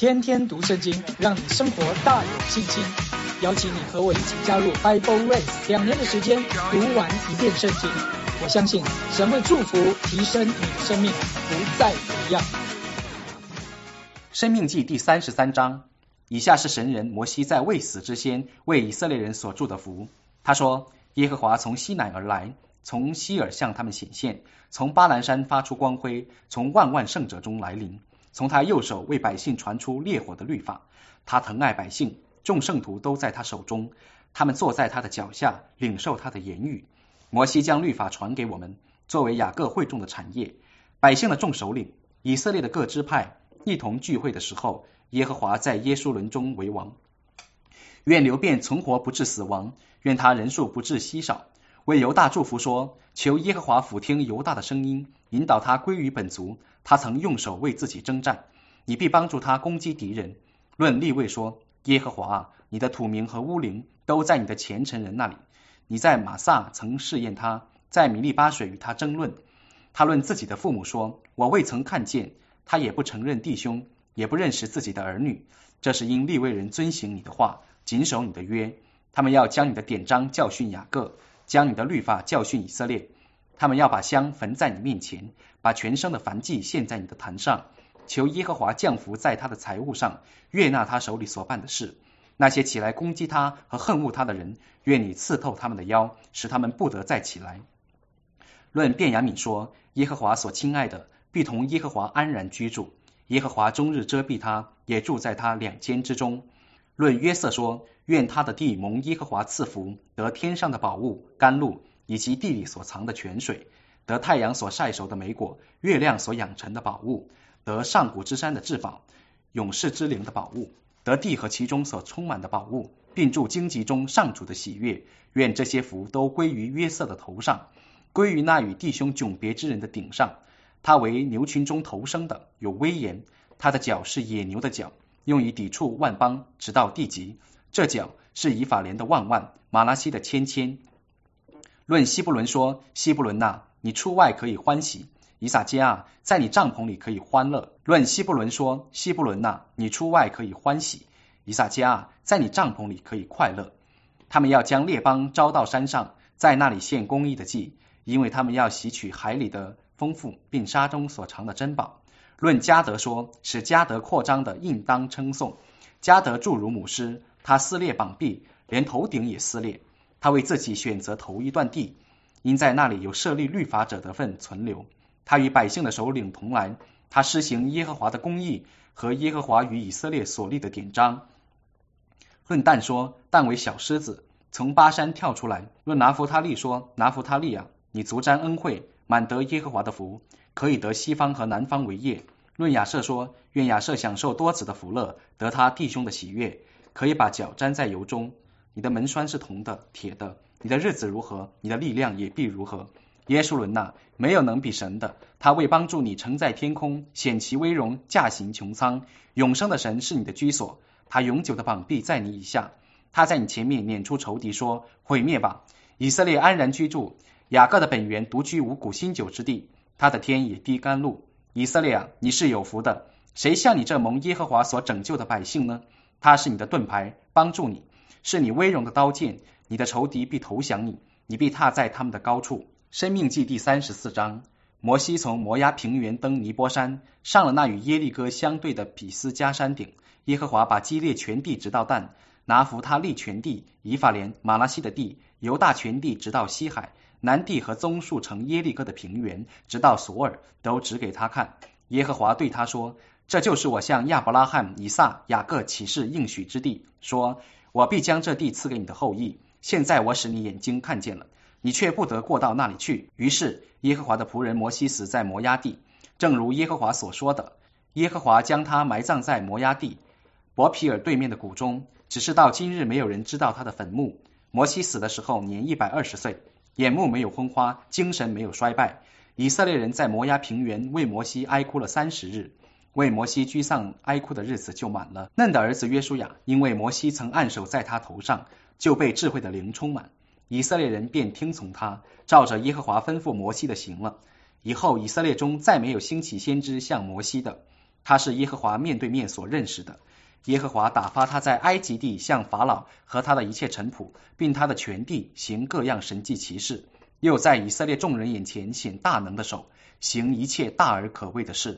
天天读圣经，让你生活大有信心。邀请你和我一起加入 Bible Race，2年的时间读完一遍圣经。我相信神会祝福提升你的生命，不再一样。 申命记第33章，以下是神人摩西在未死之先为以色列人所祝的福。他说：耶和华从西乃而来，从西尔向他们显现，从巴兰山发出光辉，从万万圣者中来临。从他右手为百姓传出烈火的律法，他疼爱百姓，众圣徒都在他手中，他们坐在他的脚下，领受他的言语。摩西将律法传给我们，作为雅各会众的产业。百姓的众首领，以色列的各支派一同聚会的时候，耶和华在耶书崙中为王。愿流便存活不致死亡，愿他人数不致稀少。为犹大祝福说：求耶和华俯听犹大的声音，引导他归于本族。他曾用手为自己征战，你必帮助他攻击敌人。论利未说：耶和华啊，你的土名和乌灵都在你的虔诚人那里。你在玛撒曾试验他，在米利巴水与他争论。他论自己的父母说：我未曾看见。他也不承认弟兄，也不认识自己的儿女。这是因利未人遵行你的话，谨守你的约。他们要将你的典章教训雅各，将你的律法教训以色列。他们要把香焚在你面前，把全生的燔祭献在你的坛上。求耶和华降福在他的财物上，悦纳他手里所办的事。那些起来攻击他和恨恶他的人，愿你刺透他们的腰，使他们不得再起来。论便雅悯说：耶和华所亲爱的必同耶和华安然居住，耶和华终日遮蔽他，也住在他两间之中。论约瑟说：愿他的地蒙耶和华赐福，得天上的宝物甘露，以及地里所藏的泉水，得太阳所晒熟的美果，月亮所养成的宝物，得上古之山的至宝，勇士之灵的宝物，得地和其中所充满的宝物，并住荆棘中上主的喜悦。愿这些福都归于约瑟的头上，归于那与弟兄迥别之人的顶上。他为牛群中头生的，有威严，他的脚是野牛的脚，用以抵触万邦，直到地极。这脚是以法莲的万万，马拉西的千千。论西布伦说：西布伦啊，你出外可以欢喜；以撒迦啊，在你帐篷里可以欢乐。论西布伦说：西布伦啊，你出外可以欢喜；以撒迦啊，在你帐篷里可以快乐。他们要将列邦招到山上，在那里献公义的祭，因为他们要吸取海里的丰富，并沙中所藏的珍宝。论迦得说：使迦得扩张的应当称颂。迦得著如母狮，他撕裂膀臂，连头顶也撕裂。他为自己选择头一段地，因在那里有设立律法者的份存留。他与百姓的首领同来，他施行耶和华的公义和耶和华与以色列所立的典章。论但说：但为小狮子，从巴山跳出来。论拿弗他利说：拿弗他利啊，你足沾恩惠，满得耶和华的福，可以得西方和南方为业。论亚设说：愿亚设享受多子的福乐，得他弟兄的喜悦，可以把脚沾在油中。你的门栓是铜的铁的，你的日子如何，你的力量也必如何。耶书崙啊，没有能比神的，他为帮助你乘在天空，显其威荣，驾行穹苍。永生的神是你的居所，他永久的膀臂在你以下。他在你前面撵出仇敌，说：毁灭吧！以色列安然居住，雅各的本源独居五谷新酒之地，他的天也滴甘露。以色列啊，你是有福的，谁像你这蒙耶和华所拯救的百姓呢？他是你的盾牌，帮助你，是你威荣的刀剑，你的仇敌必投降你，你必踏在他们的高处。申命记第34章，摩西从摩押平原登尼波山，上了那与耶利哥相对的比斯加山顶。耶和华把基列全地直到但，拿弗他利全地，以法莲、马拉西的地，犹大全地直到西海，南地和棕树城耶利哥的平原，直到索尔，都指给他看。耶和华对他说：这就是我向亚伯拉罕、以撒、雅各起誓应许之地，说我必将这地赐给你的后裔。现在我使你眼睛看见了，你却不得过到那里去。于是耶和华的仆人摩西死在摩押地，正如耶和华所说的。耶和华将他埋葬在摩押地伯皮尔对面的谷中，只是到今日没有人知道他的坟墓。摩西死的时候年120岁，眼目没有昏花，精神没有衰败。以色列人在摩押平原为摩西哀哭了30日，为摩西居丧哀哭的日子就满了。嫩的儿子约书亚，因为摩西曾按手在他头上，就被智慧的灵充满。以色列人便听从他，照着耶和华吩咐摩西的行了。以后以色列中再没有兴起先知像摩西的。 他是耶和华面对面所认识的。耶和华打发他在埃及地向法老和他的一切臣仆，并他的全地行各样神迹奇事，又在以色列众人眼前显大能的手，行一切大而可畏的事。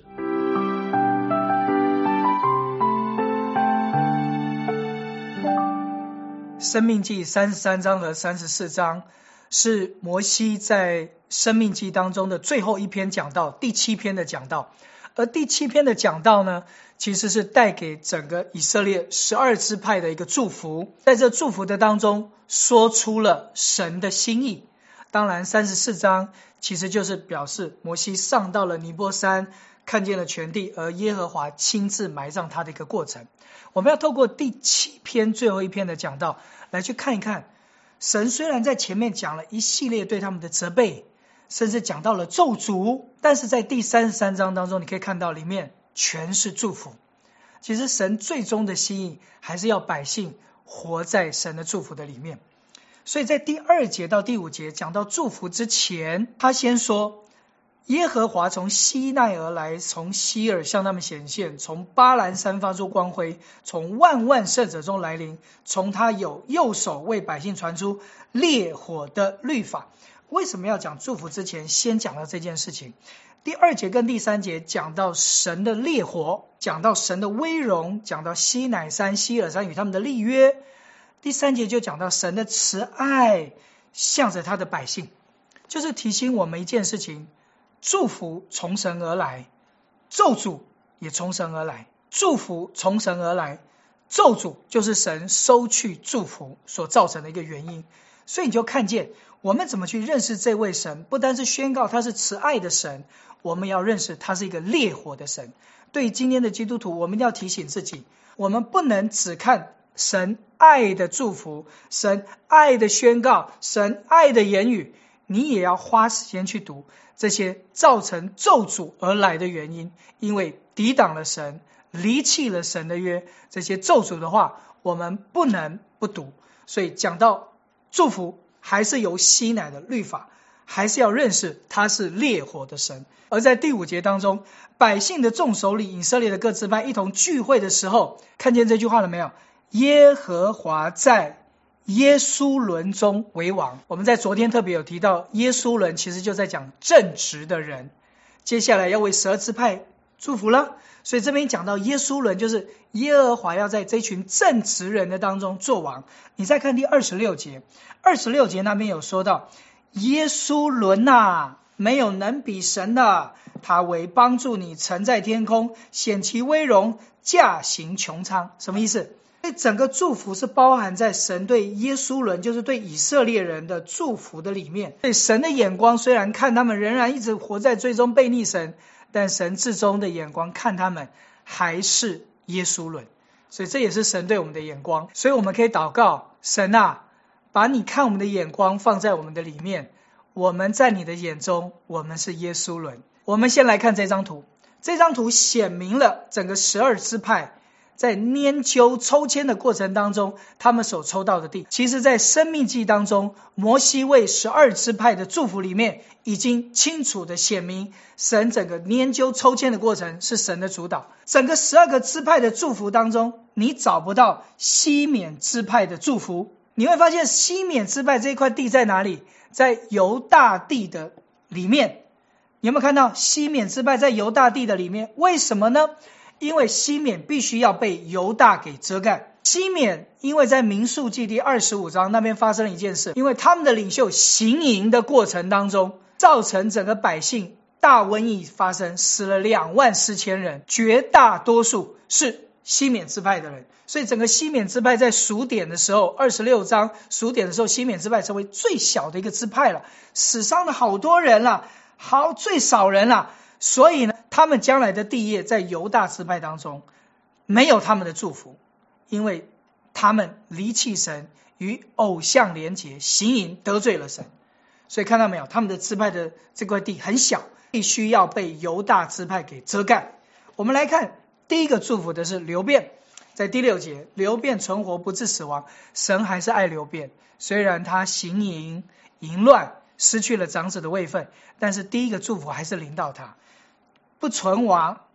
申命记33章和34章是摩西在申命记当中的最后一篇讲道，第7篇的讲道。而第7篇的讲道呢，其实是带给整个以色列12支派的一个祝福，在这祝福的当中说出了神的心意。当然34章其实就是表示摩西上到了尼波山，看见了全地，而耶和华亲自埋葬他的一个过程。我们要透过第7篇最后一篇的讲道来去看一看，神虽然在前面讲了一系列对他们的责备，甚至讲到了咒诅，但是在第33章当中你可以看到里面全是祝福。其实神最终的心意还是要百姓活在神的祝福的里面。所以在第2节到第5节讲到祝福之前，他先说耶和华从西奈而来，从西珥向他们显现，从巴兰山发出光辉，从万万圣者中来临，从他有右手为百姓传出烈火的律法。为什么要讲祝福之前先讲到这件事情？第2节跟第3节讲到神的烈火，讲到神的威荣，讲到西乃山西珥山与他们的立约。第3节就讲到神的慈爱向着他的百姓，就是提醒我们一件事情，祝福从神而来，咒诅也从神而来。祝福从神而来，咒诅就是神收去祝福所造成的一个原因。所以你就看见我们怎么去认识这位神，不单是宣告他是慈爱的神，我们要认识他是一个烈火的神。对于今天的基督徒，我们要提醒自己，我们不能只看神爱的祝福，神爱的宣告，神爱的言语，你也要花时间去读这些造成咒诅而来的原因。因为抵挡了神，离弃了神的约，这些咒诅的话我们不能不读。所以讲到祝福，还是由西乃的律法，还是要认识他是烈火的神。而在第5节当中，百姓的众首领以色列的各支派一同聚会的时候，看见这句话了没有？耶和华在耶书伦中为王。我们在昨天特别有提到，耶书伦其实就在讲正直的人，接下来要为12支派祝福了。所以这边讲到耶书伦，就是耶和华要在这群正直人的当中做王。你再看第26节，26节那边有说到耶书伦啊，没有能比神的，他为帮助你，乘在天空，显其威荣，驾行穹苍。什么意思？整个祝福是包含在神对耶书伦，就是对以色列人的祝福的里面。所以神的眼光虽然看他们仍然一直活在最终悖逆神，但神至终的眼光看他们还是耶书伦。所以这也是神对我们的眼光。所以我们可以祷告，神啊，把你看我们的眼光放在我们的里面，我们在你的眼中我们是耶书伦。我们先来看这张图，这张图显明了整个12支派在拈阄抽签的过程当中，他们所抽到的地。其实在申命记当中，摩西为12支派的祝福里面已经清楚的显明，神整个拈阄抽签的过程是神的主导。整个12个支派的祝福当中，你找不到西缅支派的祝福。你会发现西缅支派这一块地在哪里？在犹大地的里面。你有没有看到西缅支派在犹大地的里面？为什么呢？因为西缅必须要被犹大给遮盖。西缅因为在民数记第25章那边发生了一件事，因为他们的领袖行营的过程当中，造成整个百姓大瘟疫发生，死了24000人，绝大多数是西缅支派的人。所以整个西缅支派在数点的时候，26章数点的时候，西缅支派成为最小的一个支派了，死伤了好多人了，最少人了。所以呢，他们将来的地业在犹大支派当中没有他们的祝福，因为他们离弃神，与偶像连结，行淫，得罪了神。所以看到没有，他们的支派的这块地很小，必须要被犹大支派给遮盖。我们来看第一个祝福的是流便，在第6节，流便存活不致死亡。神还是爱流便，虽然他行淫淫乱，失去了长子的位分，但是第一个祝福还是临到他，不存亡，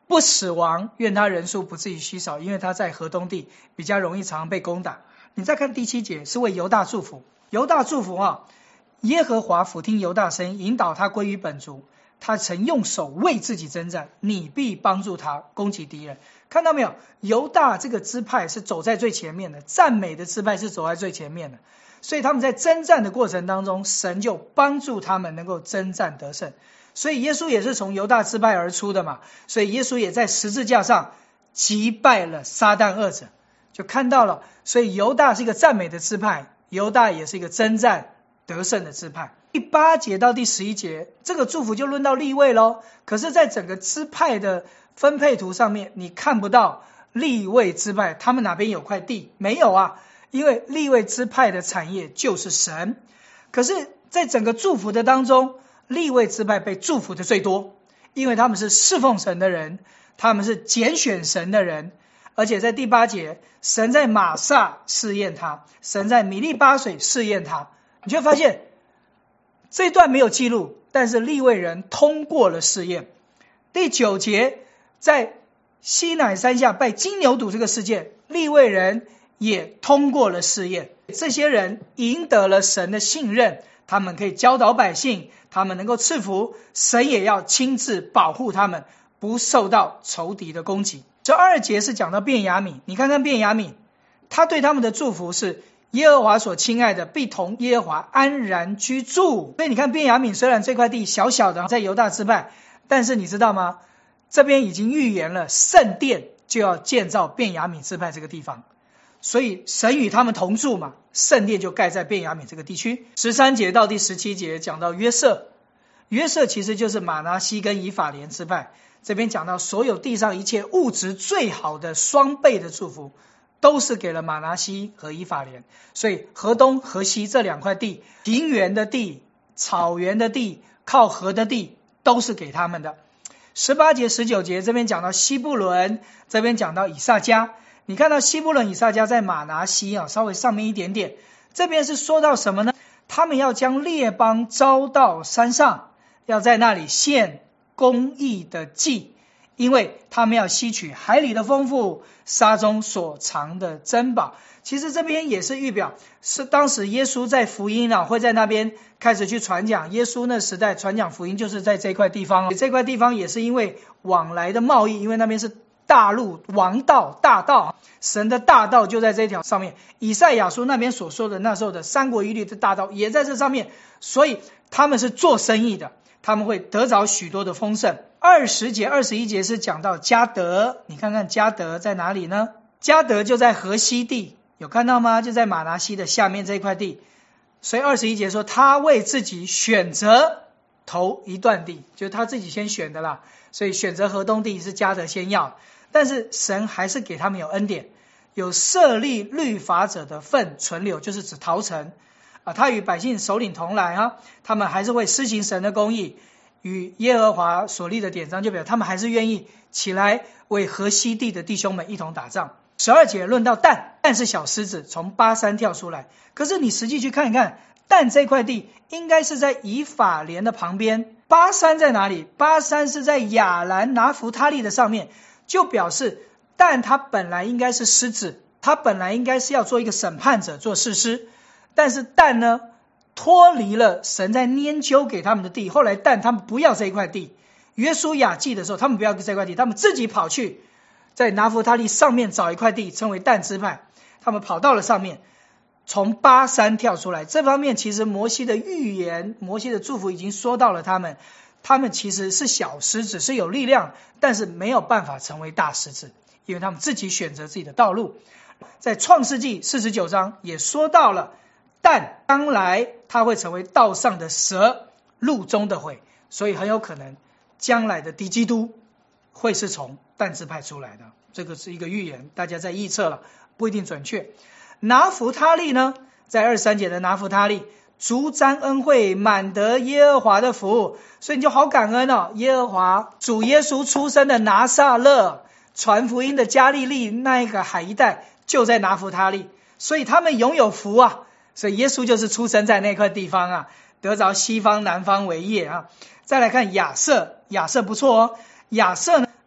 不死亡，愿他人数不至于稀少，因为他在河东地比较容易常常被攻打。你再看第7节，是为犹大祝福。犹大祝福耶和华俯听犹大声，引导他归于本族。他曾用手为自己征战，你必帮助他攻击敌人。看到没有？犹大这个支派是走在最前面的，赞美的支派是走在最前面的，所以他们在征战的过程当中，神就帮助他们能够征战得胜。所以耶稣也是从犹大支派而出的嘛，所以耶稣也在十字架上击败了撒旦二者，就看到了。所以犹大是一个赞美的支派，犹大也是一个征战得胜的支派。第8节到第11节，这个祝福就论到利未咯。可是在整个支派的分配图上面，你看不到利未支派他们哪边有块地，没有啊，因为利未支派的产业就是神。可是在整个祝福的当中，利未支派被祝福的最多，因为他们是侍奉神的人，他们是拣选神的人。而且在第8节，神在玛撒试验他，神在米利巴水试验他。你就发现这一段没有记录，但是利未人通过了试验。第9节，在西乃山下拜金牛犊这个事件，利未人也通过了试验。这些人赢得了神的信任，他们可以教导百姓，他们能够赐福，神也要亲自保护他们，不受到仇敌的攻击。12节是讲到便雅悯，你看看便雅悯，他对他们的祝福是耶和华所亲爱的必同耶和华安然居住。所以你看便雅悯虽然这块地小小的在犹大支派，但是你知道吗？这边已经预言了圣殿就要建造便雅悯支派这个地方，所以神与他们同住嘛，圣殿就盖在便雅悯这个地区。13节到第17节讲到约瑟，约瑟其实就是马拿西跟以法莲支派。这边讲到所有地上一切物质最好的双倍的祝福都是给了马拿西和以法莲。所以河东河西这2块地，平原的地、草原的地、靠河的地都是给他们的。18节19节这边讲到西布伦，这边讲到以萨迦。你看到西布伦以萨迦在马拿西稍微上面一点点，这边是说到什么呢？他们要将列邦招到山上，要在那里献公义的祭，因为他们要吸取海里的丰富，沙中所藏的珍宝。其实这边也是预表，是当时耶稣在福音会在那边开始去传讲。耶稣那时代传讲福音就是在这块地方，这块地方也是因为往来的贸易，因为那边是大路王道大道，神的大道就在这条上面。以赛亚书那边所说的那时候的三国一律的大道也在这上面，所以他们是做生意的，他们会得着许多的丰盛。20节21节是讲到迦得，你看看迦得在哪里呢？迦得就在河西地，有看到吗？就在马拿西的下面这一块地。所以21节说他为自己选择头一段地，就是他自己先选的啦，所以选择河东地是迦得先要。但是神还是给他们有恩典，有设立律法者的份存留，就是指逃城他与百姓首领同来他们还是会施行神的公义，与耶和华所立的典章，就表示他们还是愿意起来为河西地的弟兄们一同打仗。12节论到但，但是小狮子从巴山跳出来，可是你实际去看一看，但这块地应该是在以法莲的旁边，巴山在哪里？巴山是在亚兰拿弗他利的上面，就表示但他本来应该是狮子，他本来应该是要做一个审判者，做士师，但是但呢脱离了神在拈阄给他们的地，后来但他们不要这一块地，约书亚记的时候他们不要这块地，他们自己跑去在拿弗他利上面找一块地，称为但支派，他们跑到了上面，从巴山跳出来。这方面其实摩西的预言，摩西的祝福已经说到了他们其实是小狮子，是有力量，但是没有办法成为大狮子，因为他们自己选择自己的道路。在创世纪49章也说到了，但将来他会成为道上的蛇，路中的悔，所以很有可能将来的敌基督会是从但支派出来的，这个是一个预言，大家在臆测了，不一定准确。拿弗他利呢，在23节的拿弗他利，足沾恩惠，满得耶和华的福，所以你就好感恩耶和华主耶稣出生的拿撒勒，传福音的加利利那一个海一带就在拿弗他利，所以他们拥有福所以耶稣就是出生在那块地方得着西方南方为业再来看亚瑟，亚瑟不错亚瑟呢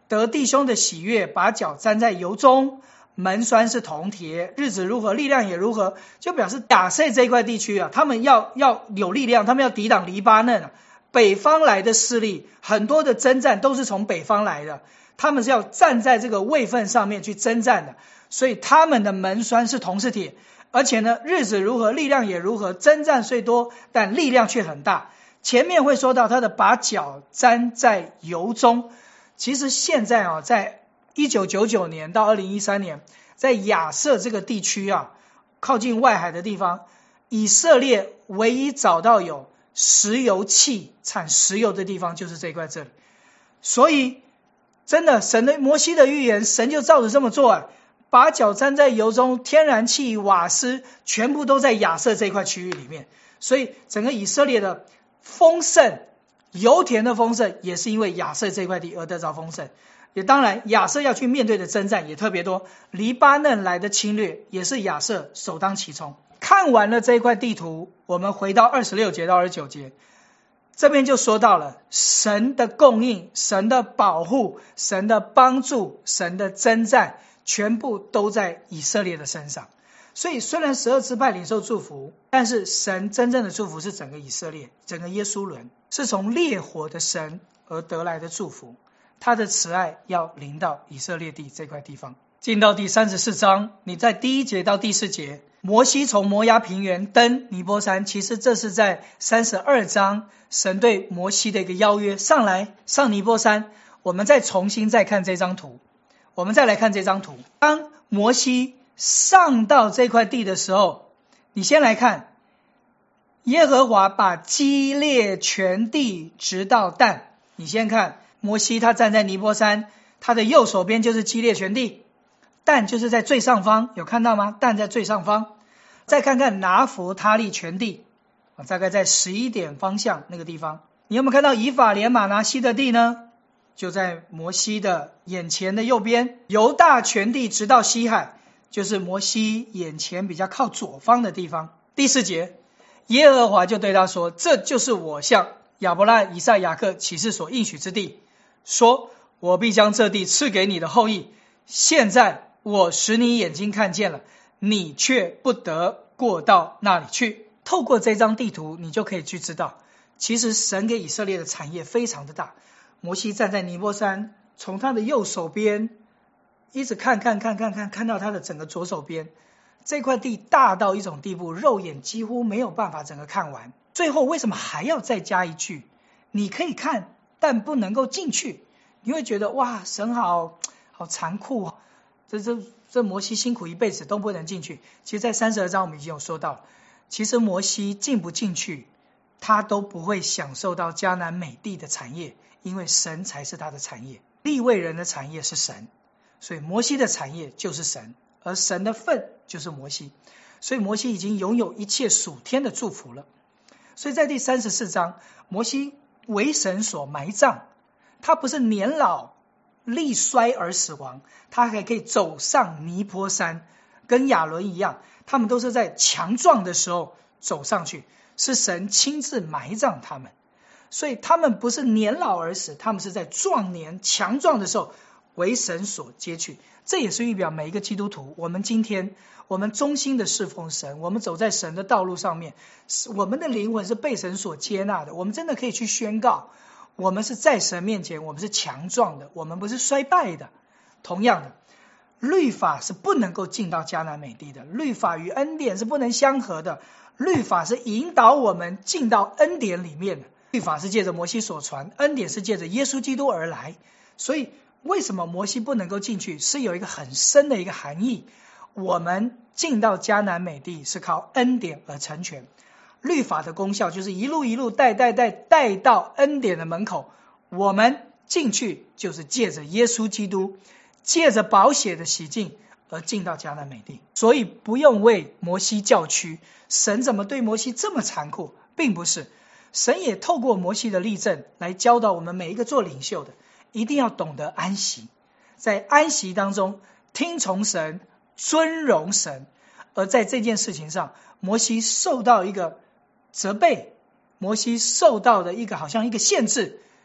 得弟兄的喜悦，把脚沾在油中，门栓是铜铁，日子如何，力量也如何，就表示亚塞这一块地区啊，他们要有力量，他们要抵挡黎巴嫩啊，北方来的势力，很多的征战都是从北方来的，他们是要站在这个位分上面去征战的，所以他们的门栓是铜是铁，而且呢，日子如何，力量也如何，征战虽多，但力量却很大。前面会说到他的把脚沾在油中，其实现在啊，在1999年到2013年，在亚瑟这个地区啊，靠近外海的地方，以色列唯一找到有石油气产石油的地方就是这一块这里。所以真的神的摩西的预言，神就照着这么做啊，把脚沾在油中，天然气瓦斯全部都在亚瑟这一块区域里面。所以整个以色列的丰盛，油田的丰盛也是因为亚瑟这块地而得着丰盛，也当然亚瑟要去面对的征战也特别多，黎巴嫩来的侵略也是亚瑟首当其冲。看完了这一块地图，我们回到26节到29节，这边就说到了神的供应，神的保护，神的帮助，神的征战，全部都在以色列的身上。所以虽然12支派领受祝福，但是神真正的祝福是整个以色列，整个耶稣伦，是从烈火的神而得来的祝福，他的慈爱要临到以色列地这块地方。进到第34章，你在第1节到第4节，摩西从摩押平原登尼波山，其实这是在32章神对摩西的一个邀约，上尼波山。我们再重新再看这张图，我们再来看这张图。当摩西上到这块地的时候，你先来看耶和华把基列全地直到但。你先看摩西，他站在尼波山，他的右手边就是基列全地，但就是在最上方，有看到吗？但在最上方。再看看拿弗他利全地，大概在11点方向那个地方。你有没有看到以法莲马拿西的地呢？就在摩西的眼前的右边。犹大全地直到西海，就是摩西眼前比较靠左方的地方。第4节，耶和华就对他说，这就是我向亚伯拉罕、以撒、雅各起誓所应许之地，说我必将这地赐给你的后裔。现在我使你眼睛看见了，你却不得过到那里去。透过这张地图，你就可以去知道，其实神给以色列的产业非常的大。摩西站在尼波山，从他的右手边一直看到他的整个左手边，这块地大到一种地步，肉眼几乎没有办法整个看完。最后为什么还要再加一句，你可以看但不能够进去？你会觉得哇，神好残酷，这摩西辛苦一辈子都不能进去。其实在32章我们已经有说到，其实摩西进不进去，他都不会享受到迦南美地的产业，因为神才是他的产业。利未人的产业是神，所以摩西的产业就是神，而神的份就是摩西，所以摩西已经拥有一切属天的祝福了。所以在第34章，摩西为神所埋葬，他不是年老力衰而死亡，他还可以走上尼波山，跟亚伦一样，他们都是在强壮的时候走上去，是神亲自埋葬他们。所以他们不是年老而死，他们是在壮年强壮的时候为神所接去。这也是预表每一个基督徒，我们今天我们忠心的侍奉神，我们走在神的道路上面，我们的灵魂是被神所接纳的，我们真的可以去宣告，我们是在神面前，我们是强壮的，我们不是衰败的。同样的，律法是不能够进到迦南美地的，律法与恩典是不能相合的，律法是引导我们进到恩典里面的。律法是借着摩西所传，恩典是借着耶稣基督而来。所以为什么摩西不能够进去，是有一个很深的一个含义。我们进到迦南美地是靠恩典而成全，律法的功效就是一路带到恩典的门口，我们进去就是借着耶稣基督，借着宝血的洗净而进到迦南美地。所以不用为摩西叫屈，神怎么对摩西这么残酷，并不是，神也透过摩西的例证来教导我们每一个做领袖的，一定要懂得安息，在安息当中听从神，尊荣神。而在这件事情上，摩西受到一个责备，摩西受到的一个好像一个限制，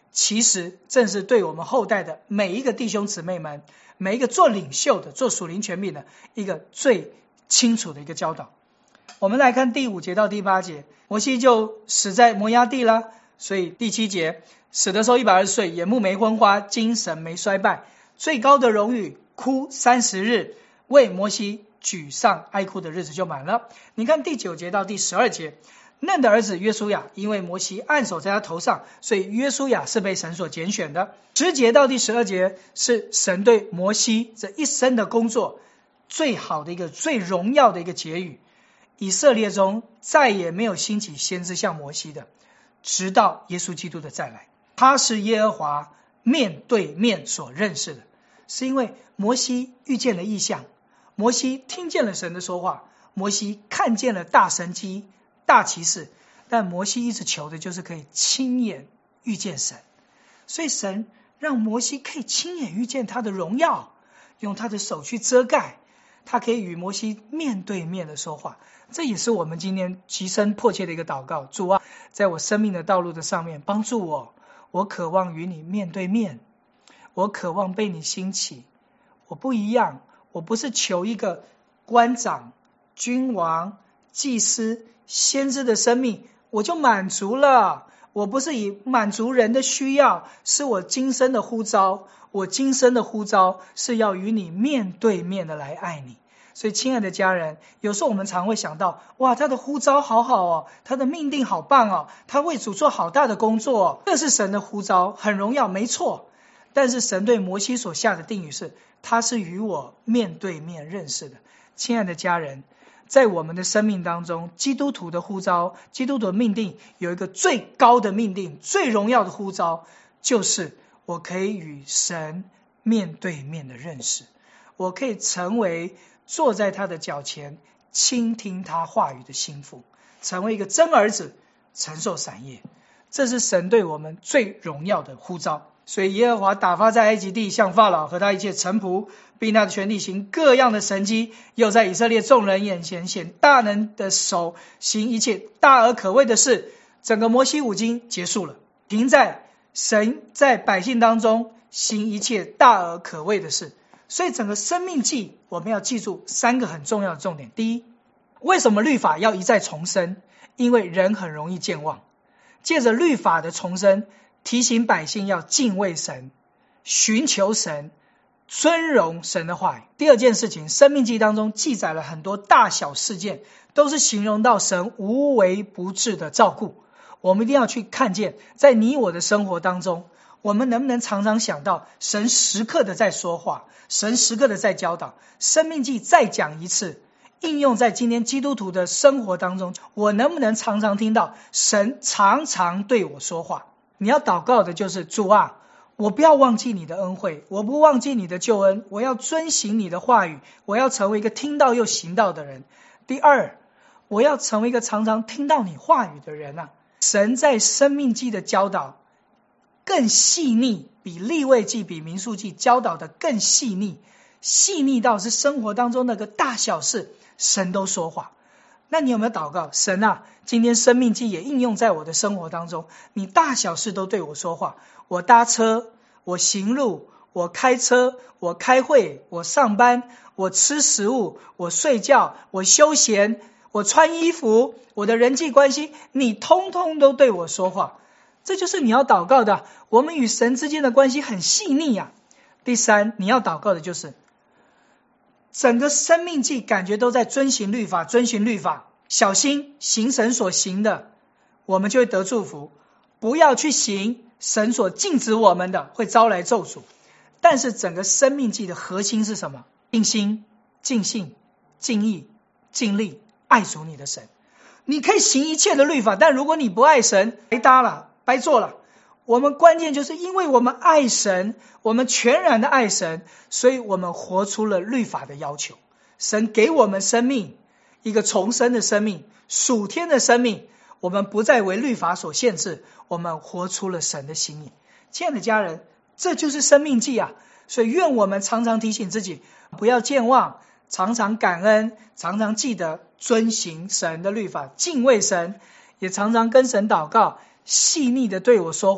其实正是对我们后代的每一个弟兄姊妹们，每一个做领袖的、做属灵权柄的一个最清楚的一个教导。我们来看第5节到第8节，摩西就死在摩押地了，所以第7节，死的时候120岁，眼目没昏花，精神没衰败，最高的荣誉，哭30日，为摩西举上哀哭的日子就满了。你看第9节到第12节，嫩的儿子约书亚，因为摩西按手在他头上，所以约书亚是被神所拣选的。10节到第12节是神对摩西这一生的工作最好的一个、最荣耀的一个结语。以色列中再也没有兴起先知像摩西的，直到耶稣基督的再来。他是耶和华面对面所认识的，是因为摩西遇见了异象，摩西听见了神的说话，摩西看见了大神迹、大奇事，但摩西一直求的就是可以亲眼遇见神。所以神让摩西可以亲眼遇见他的荣耀，用他的手去遮盖，他可以与摩西面对面的说话。这也是我们今天极深迫切的一个祷告。主啊，在我生命的道路的上面帮助我，我渴望与你面对面，我渴望被你兴起。我不一样，我不是求一个官长、君王、祭司、先知的生命我就满足了，我不是以满足人的需要，是我今生的呼召。我今生的呼召是要与你面对面的来爱你。所以亲爱的家人，有时候我们常会想到，哇，他的呼召好好哦，他的命定好棒哦，他为主做好大的工作哦，这是神的呼召，很荣耀，没错。但是神对摩西所下的定语是，他是与我面对面认识的。亲爱的家人，在我们的生命当中，基督徒的呼召，基督徒的命定有一个最高的命定，最荣耀的呼召，就是我可以与神面对面的认识，我可以成为坐在他的脚前倾听他话语的心腹，成为一个真儿子，承受产业。这是神对我们最荣耀的呼召。所以耶和华打发在埃及地，向法老和他一切臣仆，并他的全地行各样的神迹，又在以色列众人眼前显大能的手，行一切大而可畏的事。整个摩西五经结束了，停在神在百姓当中行一切大而可畏的事。所以整个生命记我们要记住3个很重要的重点。第一，为什么律法要一再重申？因为人很容易健忘，借着律法的重申，提醒百姓要敬畏神，寻求神，尊荣神的话语。第二件事情，生命记当中记载了很多大小事件，都是形容到神无微不至的照顾。我们一定要去看见，在你我的生活当中，我们能不能常常想到神时刻的在说话，神时刻的在教导。生命记再讲一次，应用在今天基督徒的生活当中，我能不能常常听到神常常对我说话？你要祷告的就是，主啊，我不要忘记你的恩惠，我不忘记你的救恩，我要遵行你的话语，我要成为一个听到又行道的人。第二，我要成为一个常常听到你话语的人啊。神在生命记的教导更细腻，比利未记、比民数记教导的更细腻，细腻到是生活当中那个大小事神都说话。那你有没有祷告，神啊，今天生命记也应用在我的生活当中，你大小事都对我说话。我搭车，我行路，我开车，我开会，我上班，我吃食物，我睡觉，我休闲，我穿衣服，我的人际关系，你通通都对我说话。这就是你要祷告的，我们与神之间的关系很细腻啊。第三，你要祷告的就是整个生命记感觉都在遵行律法，遵行律法，小心行神所行的，我们就会得祝福，不要去行神所禁止我们的，会招来咒诅。但是整个生命记的核心是什么？尽心、尽性、尽意、尽力爱主你的神。你可以行一切的律法，但如果你不爱神，白搭了，白做了。我们关键就是因为我们爱神，我们全然的爱神，所以我们活出了律法的要求。神给我们生命，一个重生的生命，属天的生命，我们不再为律法所限制，我们活出了神的心意。亲爱的家人，这就是生命记啊！所以愿我们常常提醒自己，不要健忘，常常感恩，常常记得遵行神的律法，敬畏神，也常常跟神祷告，细腻的对我说话，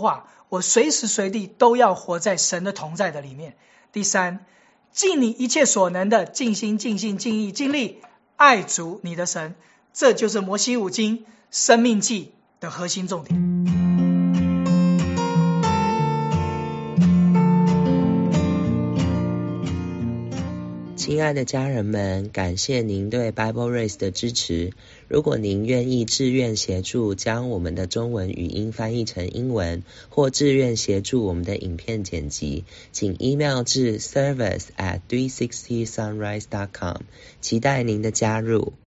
我随时随地都要活在神的同在的里面。第三，尽你一切所能的尽心尽性尽意尽力爱主你的神，这就是摩西五经生命记的核心重点。 亲爱的家人们，感谢您对 Bible Race 的支持。如果您愿意志愿协助将我们的中文语音翻译成英文，或志愿协助我们的影片剪辑，请 email 至 service@360sunrise.com， 期待您的加入。